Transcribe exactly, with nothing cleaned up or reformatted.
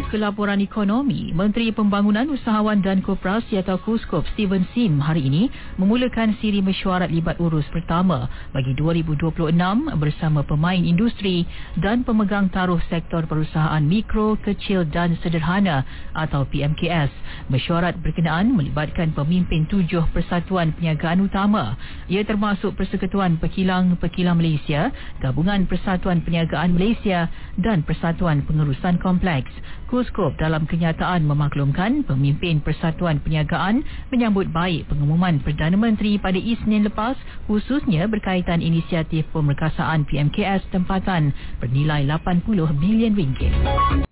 ke laporan ekonomi, Menteri Pembangunan Usahawan dan Koperasi atau KUSKOP Steven Sim hari ini memulakan siri mesyuarat libat urus pertama bagi dua ribu dua puluh enam bersama pemain industri dan pemegang taruh sektor perusahaan mikro, kecil dan sederhana atau P M K S. Mesyuarat berkenaan melibatkan pemimpin tujuh persatuan perniagaan utama. Ia termasuk Persekutuan Pekilang-Pekilang Malaysia, Gabungan Persatuan Perniagaan Malaysia dan Persatuan Pengurusan Kompleks. KUSKOP dalam kenyataan memaklumkan pemimpin Persatuan Perniagaan menyambut baik pengumuman Perdana Menteri pada Isnin lepas, khususnya berkaitan inisiatif pemerkasaan P M K S tempatan bernilai lapan puluh bilion ringgit.